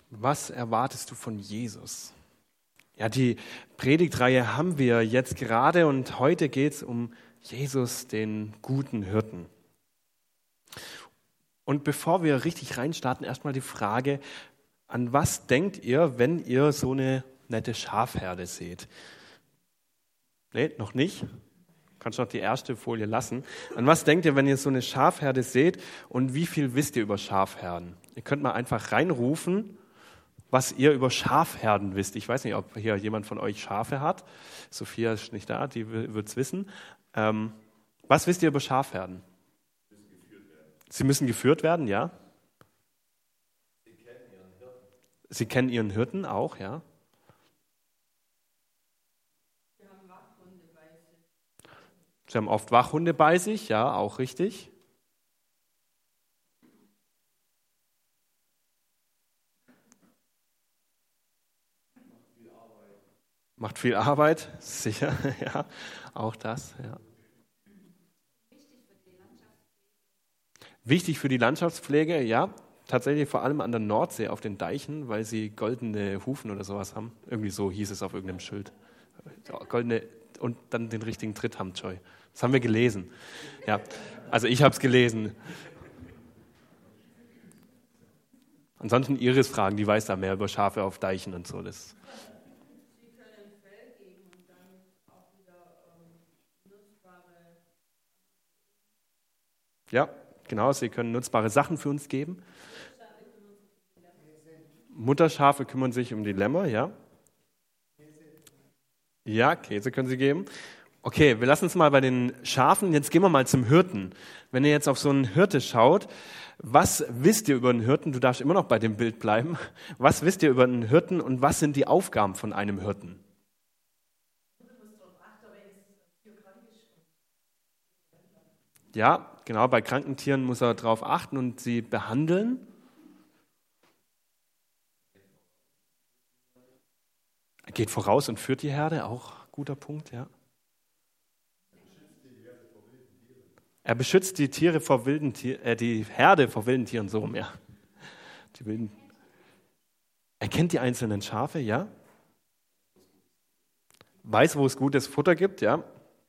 Was erwartest du von Jesus? Ja, die Predigtreihe haben wir jetzt gerade und heute geht es um Jesus, den guten Hirten. Und bevor wir richtig reinstarten, erstmal die Frage, an was denkt ihr, wenn ihr so eine nette Schafherde seht? Nee, noch nicht? Kannst noch die erste Folie lassen. An was denkt ihr, wenn ihr so eine Schafherde seht und wie viel wisst ihr über Schafherden? Ihr könnt mal einfach reinrufen, was ihr über Schafherden wisst. Ich weiß nicht, ob hier jemand von euch Schafe hat. Sophia ist nicht da, die wird es wissen. Was wisst ihr über Schafherden? Sie müssen geführt werden, ja. Sie kennen ihren Hirten auch, ja. Sie haben oft Wachhunde bei sich, ja, auch richtig. Macht viel Arbeit, sicher, ja, auch das, ja. Wichtig für die Landschaftspflege, ja, tatsächlich vor allem an der Nordsee auf den Deichen, weil sie goldene Hufen oder sowas haben. Irgendwie so hieß es auf irgendeinem Schild. Goldene und dann den richtigen Tritt haben, Joy. Das haben wir gelesen. Ja, also ich habe es gelesen. Ansonsten Iris fragen, die weiß da mehr über Schafe auf Deichen und so. Das. Sie können Fell geben und dann auch wieder nutzbare. Ja, genau, sie können nutzbare Sachen für uns geben. Mutterschafe kümmern sich um die Lämmer, ja. Ja, Käse können sie geben. Okay, wir lassen uns mal bei den Schafen, jetzt gehen wir mal zum Hirten. Wenn ihr jetzt auf so einen Hirte schaut, was wisst ihr über einen Hirten? Du darfst immer noch bei dem Bild bleiben. Was wisst ihr über einen Hirten und was sind die Aufgaben von einem Hirten? Ja, genau, bei kranken Tieren muss er darauf achten und sie behandeln. Er geht voraus und führt die Herde, auch guter Punkt, ja. Er beschützt die Tiere vor wilden die Herde vor wilden Tieren, so rum, ja. Die wilden. Er kennt die einzelnen Schafe, ja. Weiß, wo es gutes Futter gibt, ja.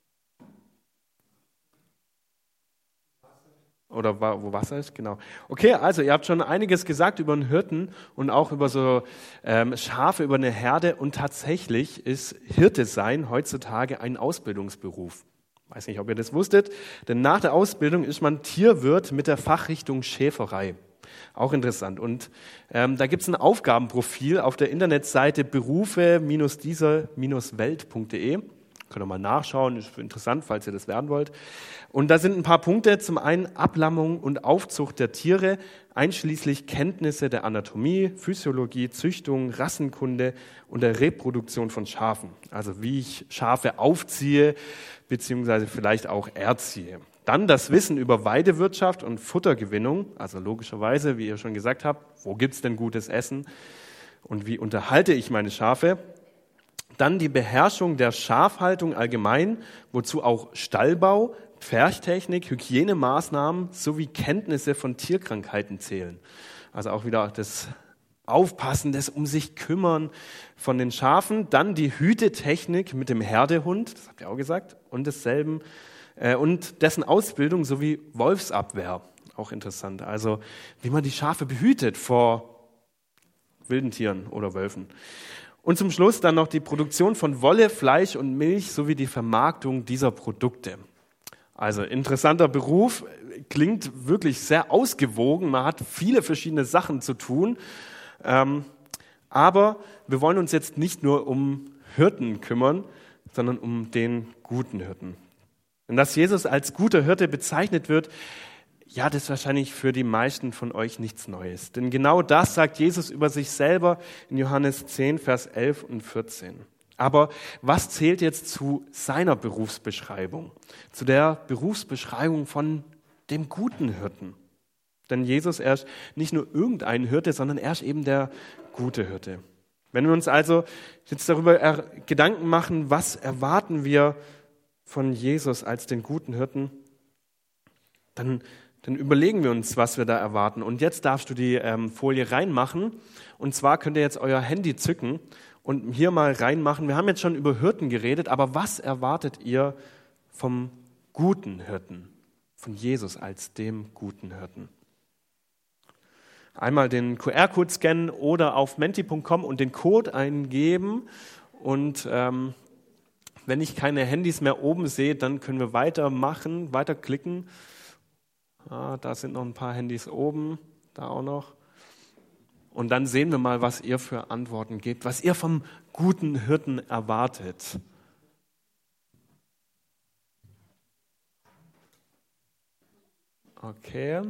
Oder wo Wasser ist, genau. Okay, also ihr habt schon einiges gesagt über einen Hirten und auch über so Schafe, über eine Herde. Und tatsächlich ist Hirte sein heutzutage ein Ausbildungsberuf. Weiß nicht, ob ihr das wusstet, denn nach der Ausbildung ist man Tierwirt mit der Fachrichtung Schäferei. Auch interessant. Und da gibt es ein Aufgabenprofil auf der Internetseite berufe-dieser-welt.de. Könnt ihr mal nachschauen, ist interessant, falls ihr das lernen wollt. Und da sind ein paar Punkte. Zum einen Ablammung und Aufzucht der Tiere, einschließlich Kenntnisse der Anatomie, Physiologie, Züchtung, Rassenkunde und der Reproduktion von Schafen. Also wie ich Schafe aufziehe, beziehungsweise vielleicht auch erziehe. Dann das Wissen über Weidewirtschaft und Futtergewinnung, also logischerweise, wie ihr schon gesagt habt, wo gibt's denn gutes Essen und wie unterhalte ich meine Schafe? Dann die Beherrschung der Schafhaltung allgemein, wozu auch Stallbau, Pferchtechnik, Hygienemaßnahmen sowie Kenntnisse von Tierkrankheiten zählen. Also auch wieder das Aufpassen, das um sich kümmern von den Schafen. Dann die Hütetechnik mit dem Herdehund, das habt ihr auch gesagt, und desselben und dessen Ausbildung sowie Wolfsabwehr. Auch interessant. Also wie man die Schafe behütet vor wilden Tieren oder Wölfen. Und zum Schluss dann noch die Produktion von Wolle, Fleisch und Milch sowie die Vermarktung dieser Produkte. Also interessanter Beruf, klingt wirklich sehr ausgewogen, man hat viele verschiedene Sachen zu tun, aber wir wollen uns jetzt nicht nur um Hirten kümmern, sondern um den guten Hirten. Und dass Jesus als guter Hirte bezeichnet wird, ja, das ist wahrscheinlich für die meisten von euch nichts Neues. Denn genau das sagt Jesus über sich selber in Johannes 10, Vers 11 und 14. Aber was zählt jetzt zu seiner Berufsbeschreibung? Zu der Berufsbeschreibung von dem guten Hirten? Denn Jesus, er ist nicht nur irgendein Hirte, sondern er ist eben der gute Hirte. Wenn wir uns also jetzt darüber Gedanken machen, was erwarten wir von Jesus als den guten Hirten, dann dann überlegen wir uns, was wir da erwarten. Und jetzt darfst du die Folie reinmachen. Und zwar könnt ihr jetzt euer Handy zücken und hier mal reinmachen. Wir haben jetzt schon über Hirten geredet, aber was erwartet ihr vom guten Hirten, von Jesus als dem guten Hirten? Einmal den QR-Code scannen oder auf menti.com und den Code eingeben. Und wenn ich keine Handys mehr oben sehe, dann können wir weitermachen, weiterklicken. Da sind noch ein paar Handys oben, da auch noch. Und dann sehen wir mal, was ihr für Antworten gebt, was ihr vom guten Hirten erwartet. Okay,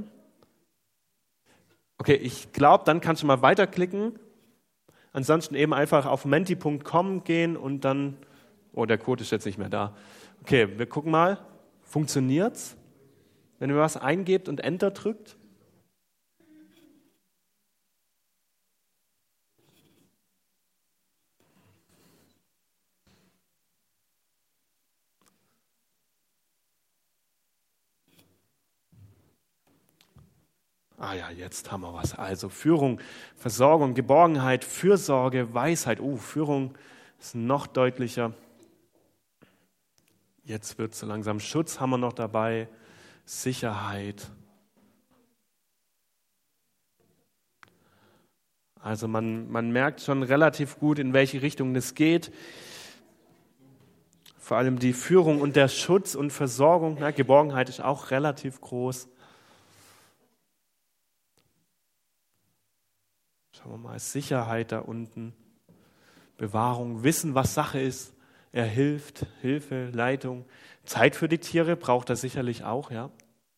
ich glaube, dann kannst du mal weiterklicken. Ansonsten eben einfach auf menti.com gehen und dann, der Code ist jetzt nicht mehr da. Okay, wir gucken mal, funktioniert's? Wenn ihr was eingebt und Enter drückt? Ja, jetzt haben wir was. Also Führung, Versorgung, Geborgenheit, Fürsorge, Weisheit. Führung ist noch deutlicher. Jetzt wird es so langsam. Schutz haben wir noch dabei, Sicherheit. Also man merkt schon relativ gut, in welche Richtung das geht. Vor allem die Führung und der Schutz und Versorgung. Geborgenheit ist auch relativ groß. Schauen wir mal, Sicherheit da unten, Bewahrung, Wissen, was Sache ist. Er hilft, Hilfe, Leitung. Zeit für die Tiere braucht er sicherlich auch, ja.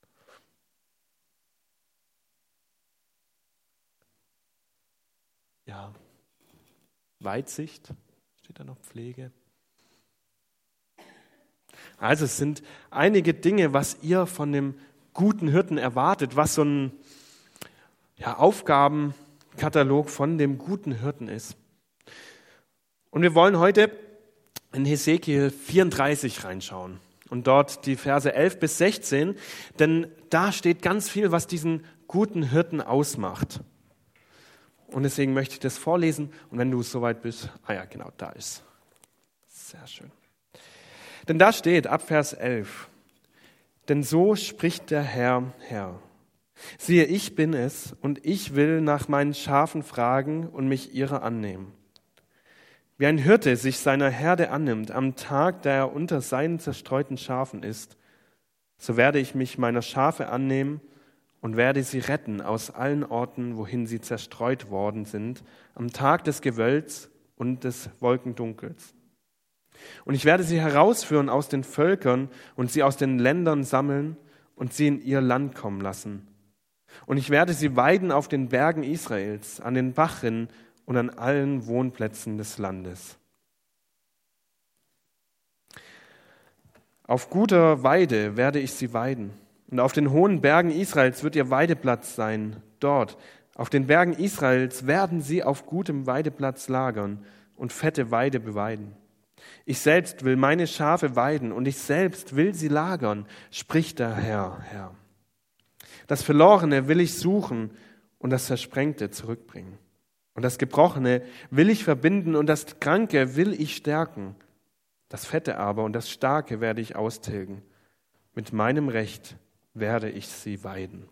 Ja, Weitsicht, steht da noch Pflege. Also es sind einige Dinge, was ihr von dem guten Hirten erwartet, was so ein Aufgabenkatalog von dem guten Hirten ist. Und wir wollen heute in Hesekiel 34 reinschauen und dort die Verse 11 bis 16, denn da steht ganz viel, was diesen guten Hirten ausmacht. Und deswegen möchte ich das vorlesen und wenn du soweit bist, genau, da ist. Sehr schön. Denn da steht ab Vers 11, denn so spricht der Herr. Siehe, ich bin es und ich will nach meinen Schafen fragen und mich ihrer annehmen. Wie ein Hirte sich seiner Herde annimmt am Tag, da er unter seinen zerstreuten Schafen ist, so werde ich mich meiner Schafe annehmen und werde sie retten aus allen Orten, wohin sie zerstreut worden sind, am Tag des Gewölks und des Wolkendunkels. Und ich werde sie herausführen aus den Völkern und sie aus den Ländern sammeln und sie in ihr Land kommen lassen. Und ich werde sie weiden auf den Bergen Israels, an den Bachrinnen und an allen Wohnplätzen des Landes. Auf guter Weide werde ich sie weiden. Und auf den hohen Bergen Israels wird ihr Weideplatz sein. Dort, auf den Bergen Israels, werden sie auf gutem Weideplatz lagern und fette Weide beweiden. Ich selbst will meine Schafe weiden und ich selbst will sie lagern, spricht der Herr. Das Verlorene will ich suchen und das Versprengte zurückbringen. Und das Gebrochene will ich verbinden und das Kranke will ich stärken. Das Fette aber und das Starke werde ich austilgen. Mit meinem Recht werde ich sie weiden.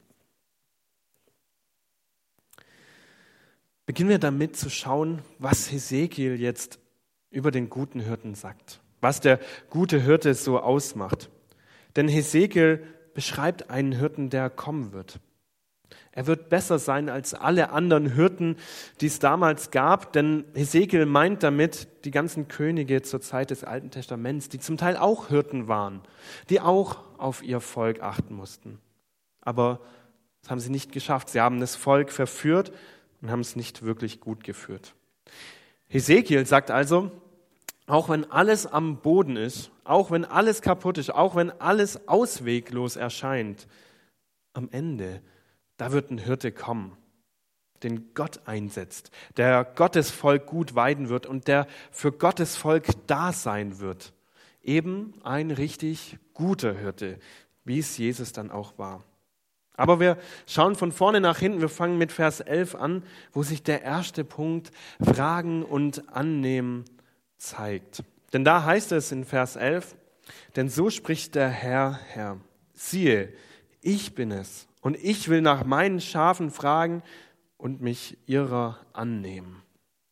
Beginnen wir damit zu schauen, was Hesekiel jetzt über den guten Hirten sagt, was der gute Hirte so ausmacht. Denn Hesekiel beschreibt einen Hirten, der kommen wird. Er wird besser sein als alle anderen Hirten, die es damals gab, denn Hesekiel meint damit die ganzen Könige zur Zeit des Alten Testaments, die zum Teil auch Hirten waren, die auch auf ihr Volk achten mussten. Aber das haben sie nicht geschafft. Sie haben das Volk verführt und haben es nicht wirklich gut geführt. Hesekiel sagt also, auch wenn alles am Boden ist, auch wenn alles kaputt ist, auch wenn alles ausweglos erscheint, am Ende, da wird ein Hirte kommen, den Gott einsetzt, der Gottes Volk gut weiden wird und der für Gottes Volk da sein wird. Eben ein richtig guter Hirte, wie es Jesus dann auch war. Aber wir schauen von vorne nach hinten, wir fangen mit Vers 11 an, wo sich der erste Punkt Fragen und Annehmen zeigt. Denn da heißt es in Vers 11, denn so spricht der Herr, siehe, ich bin es und ich will nach meinen Schafen fragen und mich ihrer annehmen.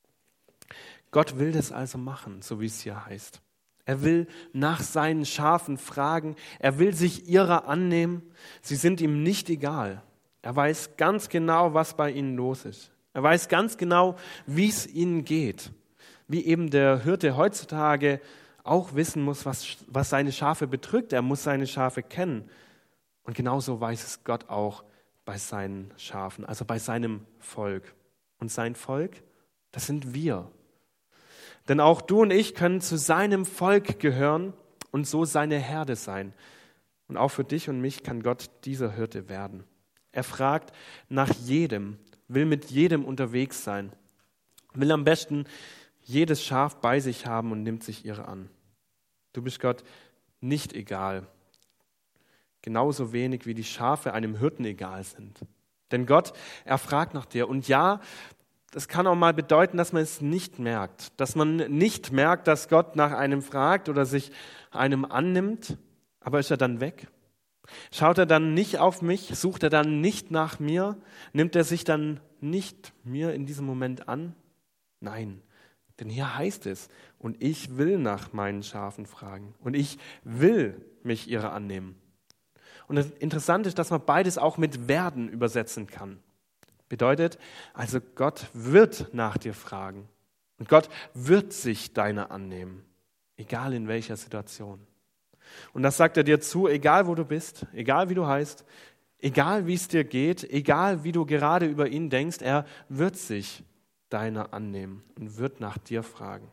Gott will das also machen, so wie es hier heißt. Er will nach seinen Schafen fragen. Er will sich ihrer annehmen. Sie sind ihm nicht egal. Er weiß ganz genau, was bei ihnen los ist. Er weiß ganz genau, wie es ihnen geht. Wie eben der Hirte heutzutage auch wissen muss, was seine Schafe bedrückt. Er muss seine Schafe kennen. Und genauso weiß es Gott auch bei seinen Schafen, also bei seinem Volk. Und sein Volk, das sind wir. Denn auch du und ich können zu seinem Volk gehören und so seine Herde sein. Und auch für dich und mich kann Gott dieser Hirte werden. Er fragt nach jedem, will mit jedem unterwegs sein, will am besten jedes Schaf bei sich haben und nimmt sich ihre an. Du bist Gott nicht egal, genauso wenig wie die Schafe einem Hirten egal sind. Denn Gott, er fragt nach dir. Und ja, das kann auch mal bedeuten, dass man es nicht merkt. Dass man nicht merkt, dass Gott nach einem fragt oder sich einem annimmt. Aber ist er dann weg? Schaut er dann nicht auf mich? Sucht er dann nicht nach mir? Nimmt er sich dann nicht mir in diesem Moment an? Nein, denn hier heißt es, und ich will nach meinen Schafen fragen. Und ich will mich ihrer annehmen. Und das Interessante ist, dass man beides auch mit werden übersetzen kann. Bedeutet, also Gott wird nach dir fragen und Gott wird sich deiner annehmen, egal in welcher Situation. Und das sagt er dir zu, egal wo du bist, egal wie du heißt, egal wie es dir geht, egal wie du gerade über ihn denkst, er wird sich deiner annehmen und wird nach dir fragen.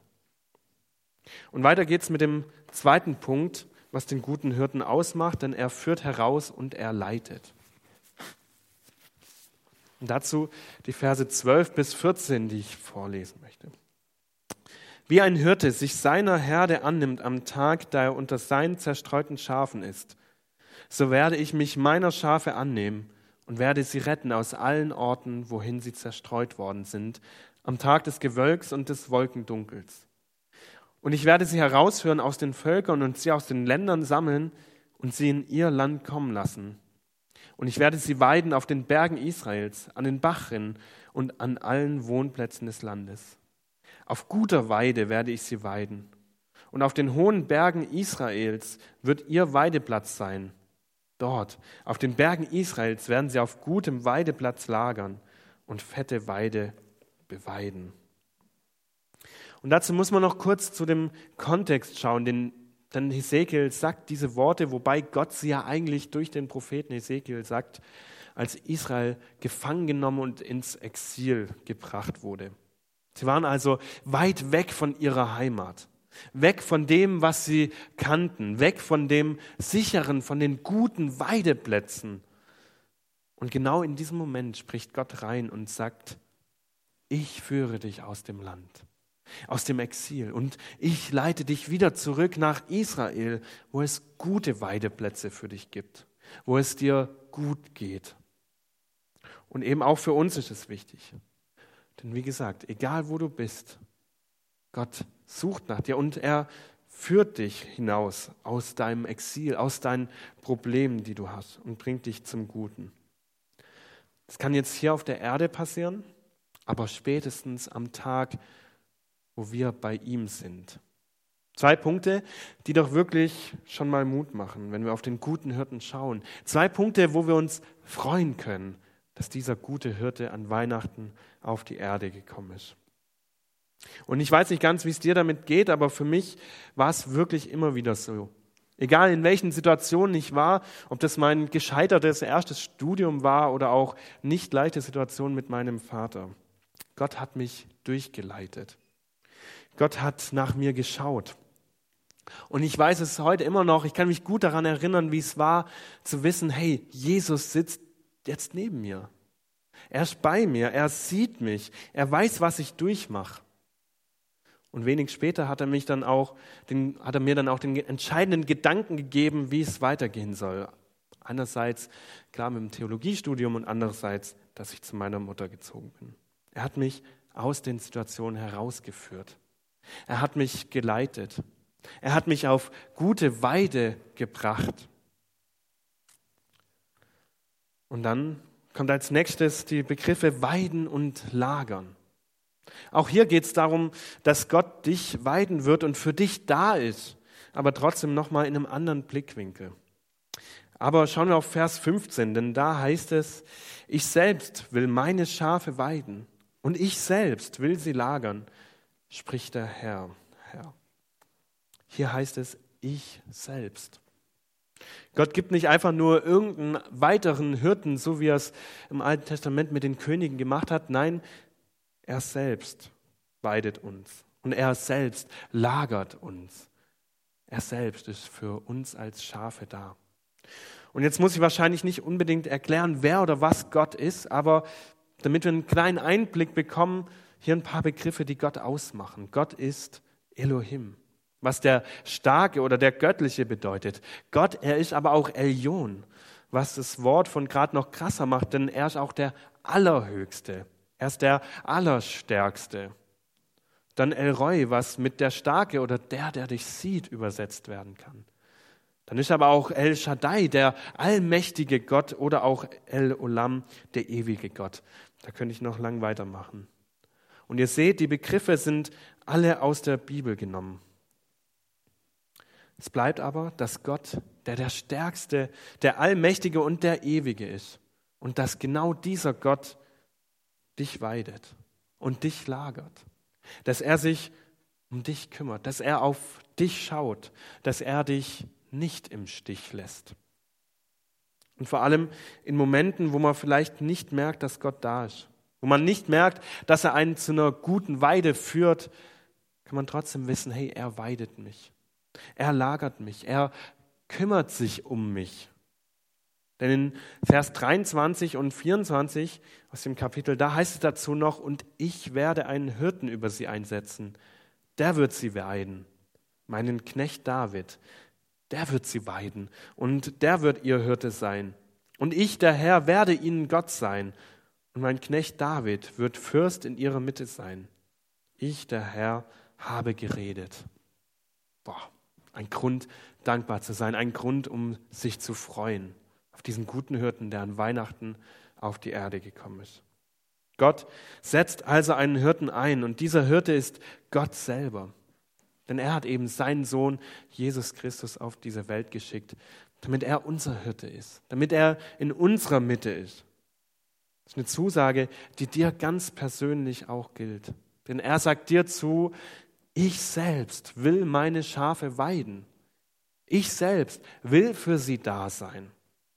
Und weiter geht's mit dem zweiten Punkt, was den guten Hirten ausmacht, denn er führt heraus und er leitet. Und dazu die Verse 12 bis 14, die ich vorlesen möchte. Wie ein Hirte sich seiner Herde annimmt am Tag, da er unter seinen zerstreuten Schafen ist, so werde ich mich meiner Schafe annehmen und werde sie retten aus allen Orten, wohin sie zerstreut worden sind, am Tag des Gewölks und des Wolkendunkels. Und ich werde sie herausführen aus den Völkern und sie aus den Ländern sammeln und sie in ihr Land kommen lassen. Und ich werde sie weiden auf den Bergen Israels, an den Bachrinnen und an allen Wohnplätzen des Landes. Auf guter Weide werde ich sie weiden. Und auf den hohen Bergen Israels wird ihr Weideplatz sein. Dort, auf den Bergen Israels, werden sie auf gutem Weideplatz lagern und fette Weide beweiden. Und dazu muss man noch kurz zu dem Kontext schauen, denn Hesekiel sagt diese Worte, wobei Gott sie ja eigentlich durch den Propheten Hesekiel sagt, als Israel gefangen genommen und ins Exil gebracht wurde. Sie waren also weit weg von ihrer Heimat, weg von dem, was sie kannten, weg von dem sicheren, von den guten Weideplätzen. Und genau in diesem Moment spricht Gott rein und sagt, ich führe dich aus dem Land, aus dem Exil und ich leite dich wieder zurück nach Israel, wo es gute Weideplätze für dich gibt, wo es dir gut geht. Und eben auch für uns ist es wichtig. Denn wie gesagt, egal wo du bist, Gott sucht nach dir und er führt dich hinaus aus deinem Exil, aus deinen Problemen, die du hast und bringt dich zum Guten. Das kann jetzt hier auf der Erde passieren, aber spätestens am Tag, wo wir bei ihm sind. 2 Punkte, die doch wirklich schon mal Mut machen, wenn wir auf den guten Hirten schauen. 2 Punkte, wo wir uns freuen können, dass dieser gute Hirte an Weihnachten auf die Erde gekommen ist. Und ich weiß nicht ganz, wie es dir damit geht, aber für mich war es wirklich immer wieder so. Egal in welchen Situationen ich war, ob das mein gescheitertes erstes Studium war oder auch nicht leichte Situationen mit meinem Vater. Gott hat mich durchgeleitet. Gott hat nach mir geschaut. Und ich weiß es heute immer noch, ich kann mich gut daran erinnern, wie es war, zu wissen, hey, Jesus sitzt jetzt neben mir. Er ist bei mir, er sieht mich, er weiß, was ich durchmache. Und wenig später hat er mir dann auch den entscheidenden Gedanken gegeben, wie es weitergehen soll. Einerseits, klar, mit dem Theologiestudium und andererseits, dass ich zu meiner Mutter gezogen bin. Er hat mich aus den Situationen herausgeführt. Er hat mich geleitet. Er hat mich auf gute Weide gebracht. Und dann kommt als nächstes die Begriffe weiden und lagern. Auch hier geht es darum, dass Gott dich weiden wird und für dich da ist, aber trotzdem nochmal in einem anderen Blickwinkel. Aber schauen wir auf Vers 15, denn da heißt es, ich selbst will meine Schafe weiden und ich selbst will sie lagern, spricht der Herr. Hier heißt es, ich selbst. Gott gibt nicht einfach nur irgendeinen weiteren Hirten, so wie er es im Alten Testament mit den Königen gemacht hat. Nein, er selbst weidet uns und er selbst lagert uns. Er selbst ist für uns als Schafe da. Und jetzt muss ich wahrscheinlich nicht unbedingt erklären, wer oder was Gott ist, aber damit wir einen kleinen Einblick bekommen, hier ein paar Begriffe, die Gott ausmachen. Gott ist Elohim, was der Starke oder der Göttliche bedeutet. Gott, er ist aber auch Elyon, was das Wort von gerade noch krasser macht, denn er ist auch der Allerhöchste. Er ist der Allerstärkste. Dann El Roi, was mit der Starke oder der dich sieht, übersetzt werden kann. Dann ist aber auch El Shaddai, der allmächtige Gott, oder auch El Olam, der ewige Gott. Da könnte ich noch lang weitermachen. Und ihr seht, die Begriffe sind alle aus der Bibel genommen. Es bleibt aber, dass Gott der Stärkste, der Allmächtige und der Ewige ist. Und dass genau dieser Gott dich weidet und dich lagert. Dass er sich um dich kümmert, dass er auf dich schaut, dass er dich nicht im Stich lässt. Und vor allem in Momenten, wo man vielleicht nicht merkt, dass Gott da ist, wo man nicht merkt, dass er einen zu einer guten Weide führt, kann man trotzdem wissen, hey, er weidet mich. Er lagert mich, er kümmert sich um mich. Denn in Vers 23 und 24 aus dem Kapitel, da heißt es dazu noch, und ich werde einen Hirten über sie einsetzen, der wird sie weiden, meinen Knecht David, der wird sie weiden und der wird ihr Hirte sein. Und ich, der Herr, werde ihnen Gott sein und mein Knecht David wird Fürst in ihrer Mitte sein. Ich, der Herr, habe geredet. Ein Grund, dankbar zu sein, ein Grund, um sich zu freuen auf diesen guten Hirten, der an Weihnachten auf die Erde gekommen ist. Gott setzt also einen Hirten ein und dieser Hirte ist Gott selber. Denn er hat eben seinen Sohn Jesus Christus auf diese Welt geschickt, damit er unser Hirte ist, damit er in unserer Mitte ist. Das ist eine Zusage, die dir ganz persönlich auch gilt. Denn er sagt dir zu, ich selbst will meine Schafe weiden. Ich selbst will für sie da sein.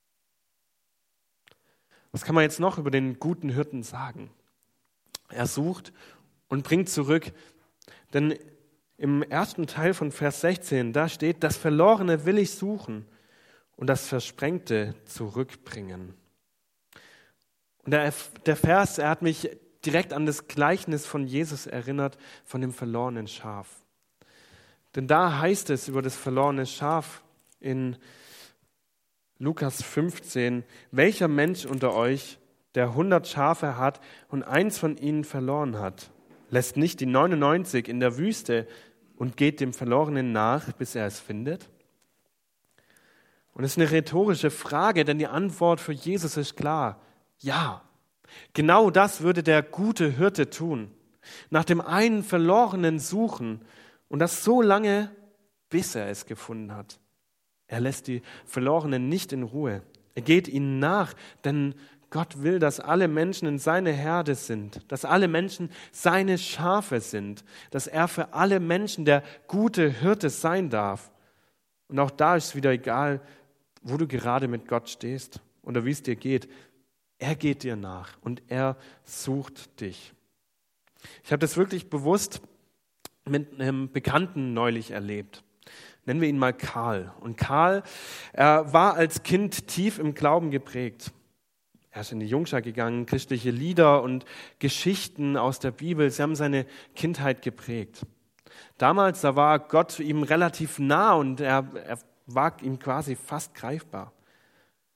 Was kann man jetzt noch über den guten Hirten sagen? Er sucht und bringt zurück. Denn im ersten Teil von Vers 16, da steht, das Verlorene will ich suchen und das Versprengte zurückbringen. Und der Vers, er hat mich direkt an das Gleichnis von Jesus erinnert, von dem verlorenen Schaf. Denn da heißt es über das verlorene Schaf in Lukas 15, welcher Mensch unter euch, der 100 Schafe hat und eins von ihnen verloren hat, lässt nicht die 99 in der Wüste und geht dem Verlorenen nach, bis er es findet? Und es ist eine rhetorische Frage, denn die Antwort für Jesus ist klar, ja. Genau das würde der gute Hirte tun. Nach dem einen Verlorenen suchen und das so lange, bis er es gefunden hat. Er lässt die Verlorenen nicht in Ruhe. Er geht ihnen nach, denn Gott will, dass alle Menschen in seine Herde sind, dass alle Menschen seine Schafe sind, dass er für alle Menschen der gute Hirte sein darf. Und auch da ist es wieder egal, wo du gerade mit Gott stehst oder wie es dir geht. Er geht dir nach und er sucht dich. Ich habe das wirklich bewusst mit einem Bekannten neulich erlebt. Nennen wir ihn mal Karl. Und Karl, er war als Kind tief im Glauben geprägt. Er ist in die Jungschar gegangen, christliche Lieder und Geschichten aus der Bibel, sie haben seine Kindheit geprägt. Damals, da war Gott ihm relativ nah und er war ihm quasi fast greifbar.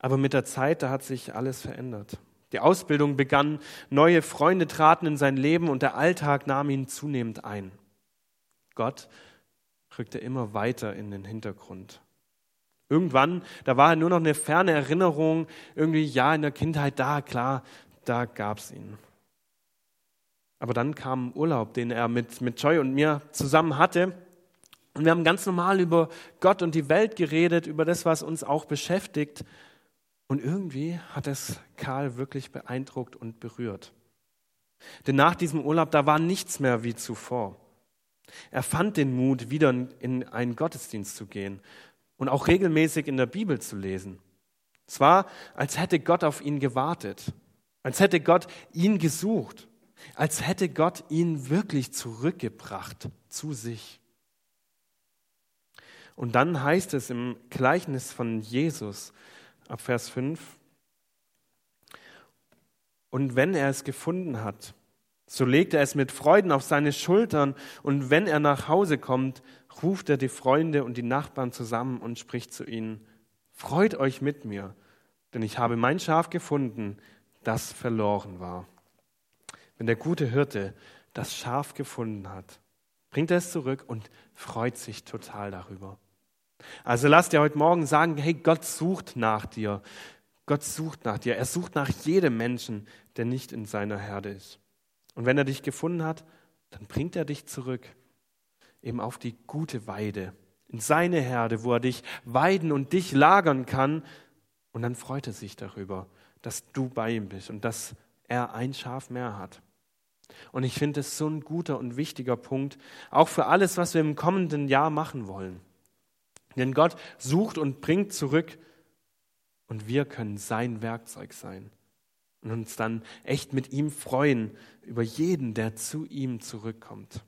Aber mit der Zeit, da hat sich alles verändert. Die Ausbildung begann, neue Freunde traten in sein Leben und der Alltag nahm ihn zunehmend ein. Gott rückte immer weiter in den Hintergrund. Irgendwann, da war er nur noch eine ferne Erinnerung, irgendwie, ja, in der Kindheit, da, klar, da gab es ihn. Aber dann kam ein Urlaub, den er mit Joy und mir zusammen hatte. Und wir haben ganz normal über Gott und die Welt geredet, über das, was uns auch beschäftigt. Und irgendwie hat es Karl wirklich beeindruckt und berührt. Denn nach diesem Urlaub, da war nichts mehr wie zuvor. Er fand den Mut, wieder in einen Gottesdienst zu gehen und auch regelmäßig in der Bibel zu lesen. Es war, als hätte Gott auf ihn gewartet, als hätte Gott ihn gesucht, als hätte Gott ihn wirklich zurückgebracht zu sich. Und dann heißt es im Gleichnis von Jesus, ab Vers 5, und wenn er es gefunden hat, so legt er es mit Freuden auf seine Schultern und wenn er nach Hause kommt, ruft er die Freunde und die Nachbarn zusammen und spricht zu ihnen, freut euch mit mir, denn ich habe mein Schaf gefunden, das verloren war. Wenn der gute Hirte das Schaf gefunden hat, bringt er es zurück und freut sich total darüber. Also lass dir heute Morgen sagen, hey, Gott sucht nach dir. Gott sucht nach dir. Er sucht nach jedem Menschen, der nicht in seiner Herde ist. Und wenn er dich gefunden hat, dann bringt er dich zurück, eben auf die gute Weide, in seine Herde, wo er dich weiden und dich lagern kann. Und dann freut er sich darüber, dass du bei ihm bist und dass er ein Schaf mehr hat. Und ich finde es so ein guter und wichtiger Punkt, auch für alles, was wir im kommenden Jahr machen wollen. Denn Gott sucht und bringt zurück und wir können sein Werkzeug sein und uns dann echt mit ihm freuen über jeden, der zu ihm zurückkommt.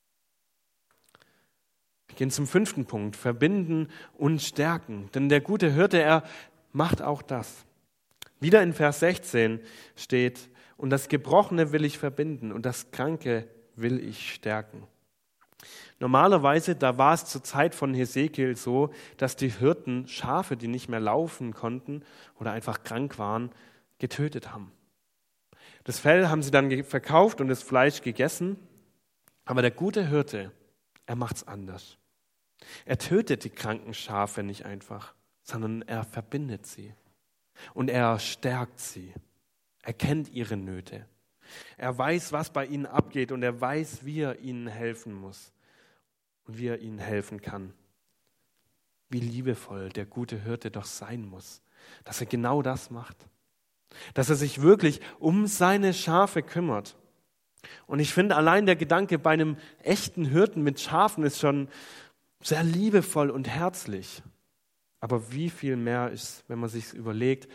Wir gehen zum 5. Punkt, verbinden und stärken. Denn der gute Hirte, er macht auch das. Wieder in Vers 16 steht, und das Gebrochene will ich verbinden und das Kranke will ich stärken. Normalerweise, da war es zur Zeit von Hesekiel so, dass die Hirten Schafe, die nicht mehr laufen konnten oder einfach krank waren, getötet haben. Das Fell haben sie dann verkauft und das Fleisch gegessen. Aber der gute Hirte, er macht es anders. Er tötet die kranken Schafe nicht einfach, sondern er verbindet sie. Und er stärkt sie. Er kennt ihre Nöte. Er weiß, was bei ihnen abgeht und er weiß, wie er ihnen helfen muss und wie er ihnen helfen kann. Wie liebevoll der gute Hirte doch sein muss, dass er genau das macht. Dass er sich wirklich um seine Schafe kümmert. Und ich finde, allein der Gedanke bei einem echten Hirten mit Schafen ist schon sehr liebevoll und herzlich. Aber wie viel mehr ist, wenn man sich überlegt,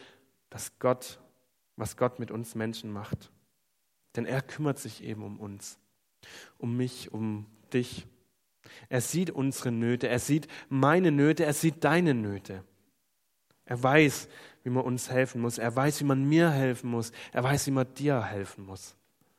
was Gott mit uns Menschen macht. Denn er kümmert sich eben um uns, um mich, um dich. Er sieht unsere Nöte, er sieht meine Nöte, er sieht deine Nöte. Er weiß, wie man uns helfen muss. Er weiß, wie man mir helfen muss. Er weiß, wie man dir helfen muss.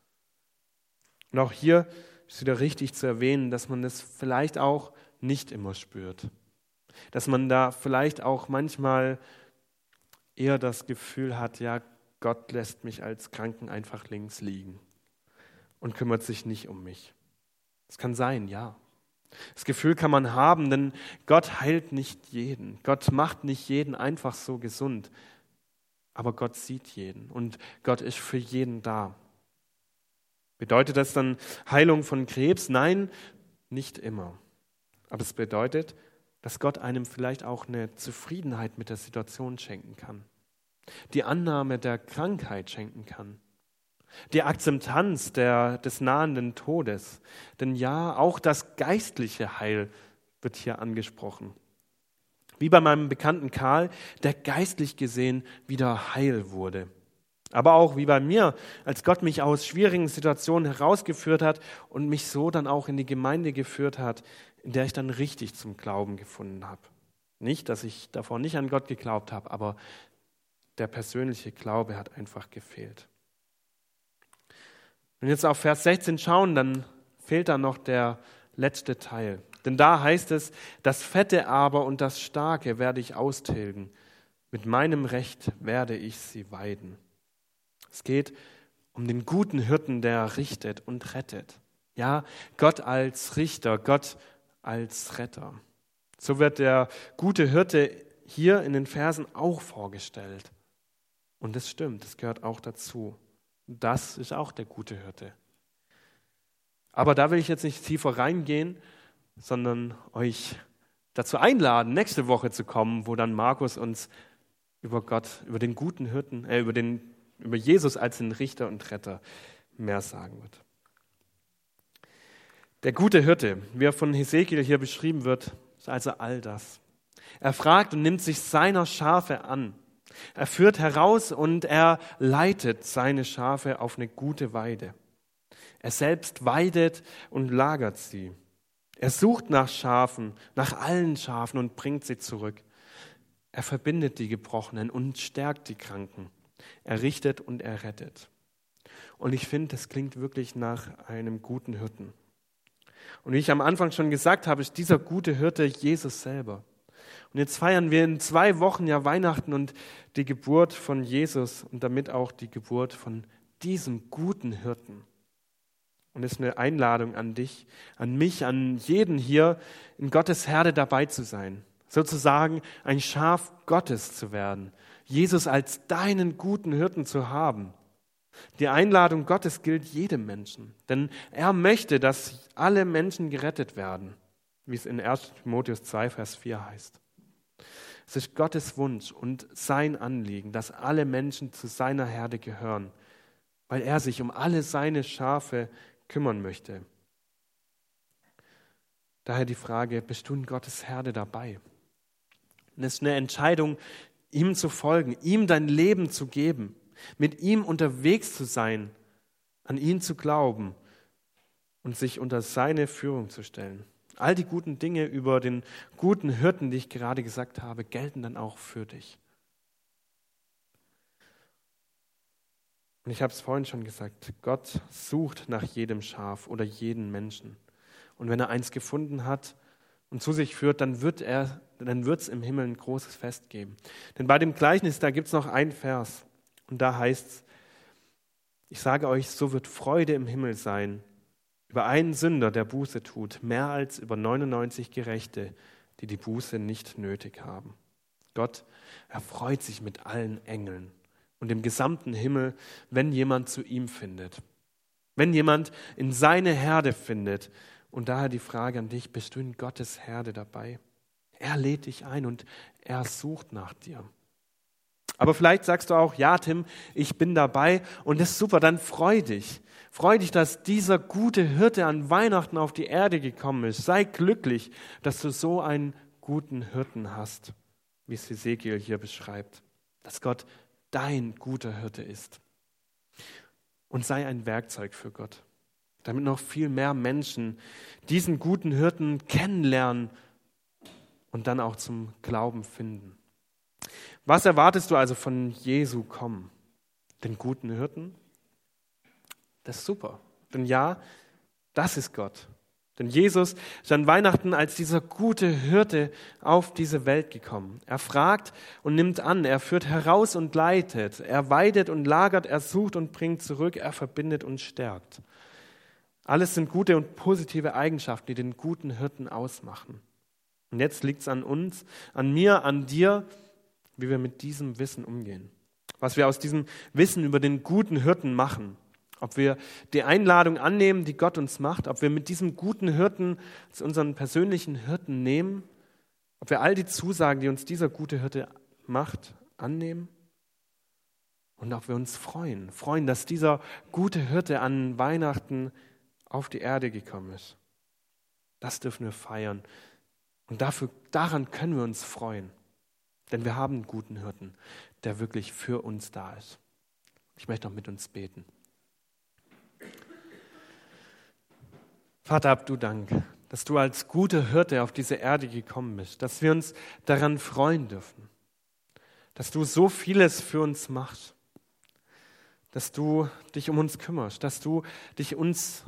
Und auch hier ist wieder richtig zu erwähnen, dass man das vielleicht auch nicht immer spürt. Dass man da vielleicht auch manchmal eher das Gefühl hat, ja, Gott lässt mich als Kranken einfach links liegen und kümmert sich nicht um mich. Das kann sein, ja. Das Gefühl kann man haben, denn Gott heilt nicht jeden. Gott macht nicht jeden einfach so gesund. Aber Gott sieht jeden und Gott ist für jeden da. Bedeutet das dann Heilung von Krebs? Nein, nicht immer. Aber es bedeutet, dass Gott einem vielleicht auch eine Zufriedenheit mit der Situation schenken kann. Die Annahme der Krankheit schenken kann. Die Akzeptanz des nahenden Todes. Denn ja, auch das geistliche Heil wird hier angesprochen. Wie bei meinem Bekannten Karl, der geistlich gesehen wieder heil wurde. Aber auch wie bei mir, als Gott mich aus schwierigen Situationen herausgeführt hat und mich so dann auch in die Gemeinde geführt hat, in der ich dann richtig zum Glauben gefunden habe. Nicht, dass ich davor nicht an Gott geglaubt habe, aber der persönliche Glaube hat einfach gefehlt. Wenn wir jetzt auf Vers 16 schauen, dann fehlt da noch der letzte Teil. Denn da heißt es, das Fette aber und das Starke werde ich austilgen. Mit meinem Recht werde ich sie weiden. Es geht um den guten Hirten, der richtet und rettet. Ja, Gott als Richter, Gott als Retter. So wird der gute Hirte hier in den Versen auch vorgestellt. Und das stimmt, das gehört auch dazu. Das ist auch der gute Hirte. Aber da will ich jetzt nicht tiefer reingehen, sondern euch dazu einladen, nächste Woche zu kommen, wo dann Markus uns über Gott, über den guten Hirten, über Jesus als den Richter und Retter mehr sagen wird. Der gute Hirte, wie er von Hesekiel hier beschrieben wird, ist also all das. Er fragt und nimmt sich seiner Schafe an. Er führt heraus und er leitet seine Schafe auf eine gute Weide. Er selbst weidet und lagert sie. Er sucht nach Schafen, nach allen Schafen und bringt sie zurück. Er verbindet die Gebrochenen und stärkt die Kranken. Er richtet und er rettet. Und ich finde, das klingt wirklich nach einem guten Hirten. Und wie ich am Anfang schon gesagt habe, ist dieser gute Hirte Jesus selber. Und jetzt feiern wir in 2 Wochen ja Weihnachten und die Geburt von Jesus und damit auch die Geburt von diesem guten Hirten. Und es ist eine Einladung an dich, an mich, an jeden hier, in Gottes Herde dabei zu sein. Sozusagen ein Schaf Gottes zu werden. Jesus als deinen guten Hirten zu haben. Die Einladung Gottes gilt jedem Menschen. Denn er möchte, dass alle Menschen gerettet werden. Wie es in 1. Timotheus 2, Vers 4 heißt. Es ist Gottes Wunsch und sein Anliegen, dass alle Menschen zu seiner Herde gehören. Weil er sich um alle seine Schafe kümmern möchte. Daher die Frage, bist du in Gottes Herde dabei? Und es ist eine Entscheidung, ihm zu folgen, ihm dein Leben zu geben, mit ihm unterwegs zu sein, an ihn zu glauben und sich unter seine Führung zu stellen. All die guten Dinge über den guten Hirten, die ich gerade gesagt habe, gelten dann auch für dich. Und ich habe es vorhin schon gesagt, Gott sucht nach jedem Schaf oder jeden Menschen. Und wenn er eins gefunden hat und zu sich führt, dann wird es im Himmel ein großes Fest geben. Denn bei dem Gleichnis, da gibt es noch einen Vers. Und da heißt es, ich sage euch, so wird Freude im Himmel sein über einen Sünder, der Buße tut, mehr als über 99 Gerechte, die die Buße nicht nötig haben. Gott erfreut sich mit allen Engeln und dem gesamten Himmel, wenn jemand zu ihm findet. Wenn jemand in seine Herde findet. Und daher die Frage an dich, bist du in Gottes Herde dabei? Er lädt dich ein und er sucht nach dir. Aber vielleicht sagst du auch, ja Tim, ich bin dabei und das ist super, dann freu dich. Freu dich, dass dieser gute Hirte an Weihnachten auf die Erde gekommen ist. Sei glücklich, dass du so einen guten Hirten hast, wie es Hesekiel hier beschreibt. Dass Gott dein guter Hirte ist. Und sei ein Werkzeug für Gott, damit noch viel mehr Menschen diesen guten Hirten kennenlernen und dann auch zum Glauben finden. Was erwartest du also von Jesu Kommen? Den guten Hirten? Das ist super. Denn ja, das ist Gott. Denn Jesus ist an Weihnachten als dieser gute Hirte auf diese Welt gekommen. Er fragt und nimmt an, er führt heraus und leitet, er weidet und lagert, er sucht und bringt zurück, er verbindet und stärkt. Alles sind gute und positive Eigenschaften, die den guten Hirten ausmachen. Und jetzt liegt es an uns, an mir, an dir, wie wir mit diesem Wissen umgehen. Was wir aus diesem Wissen über den guten Hirten machen. Ob wir die Einladung annehmen, die Gott uns macht, ob wir mit diesem guten Hirten zu unseren persönlichen Hirten nehmen, ob wir all die Zusagen, die uns dieser gute Hirte macht, annehmen und ob wir uns freuen, dass dieser gute Hirte an Weihnachten auf die Erde gekommen ist. Das dürfen wir feiern und daran können wir uns freuen, denn wir haben einen guten Hirten, der wirklich für uns da ist. Ich möchte auch mit uns beten. Vater, hab du Dank, dass du als guter Hirte auf diese Erde gekommen bist, dass wir uns daran freuen dürfen, dass du so vieles für uns machst, dass du dich um uns kümmerst, dass du dich uns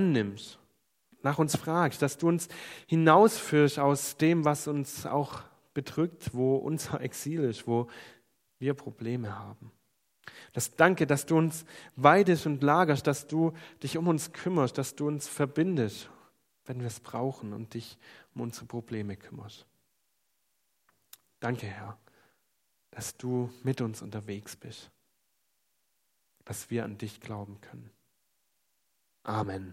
annimmst, nach uns fragst, dass du uns hinausführst aus dem, was uns auch bedrückt, wo unser Exil ist, wo wir Probleme haben. Danke, dass du uns weidest und lagerst, dass du dich um uns kümmerst, dass du uns verbindest, wenn wir es brauchen und dich um unsere Probleme kümmerst. Danke, Herr, dass du mit uns unterwegs bist, dass wir an dich glauben können. Amen.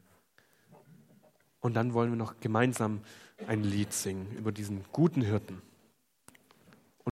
Und dann wollen wir noch gemeinsam ein Lied singen über diesen guten Hirten.